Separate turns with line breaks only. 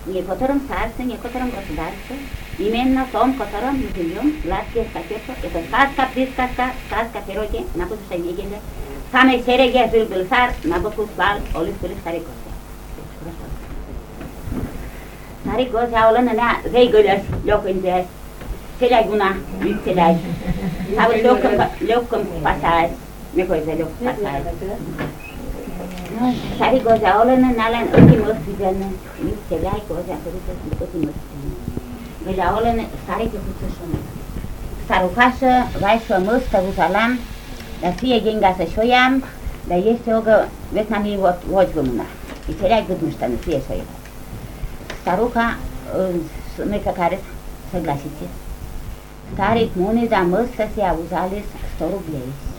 некоторым царство, некоторым государство. Именно в том, котором мы живем, Латвия, Катюша, это сказка, присказка, сказка, пироги, на будущее неделе. Самый сереге жил-был царь, на боку слал, олив были старый Гозя. Старый Гозя, олен, на рейгулес, лёкинзес, селягуна, митселяй. Савы лёком спасаясь, мекой за лёк спасаясь. Старый Гозя, олен, нален, очень моствиден, митселяй, Гозя, очень моствиден. Gălea olene, stare pe cuțășună. Starucașă, vai să măstă Uzalám, dar fie genga să șoiam, dar este o gă, vetnami voci gămâna. I cereai gât muștă, nu fie să iau. Staruca, noi care să glasiți. Stare mune, dar măstă se auzales, storu gleis.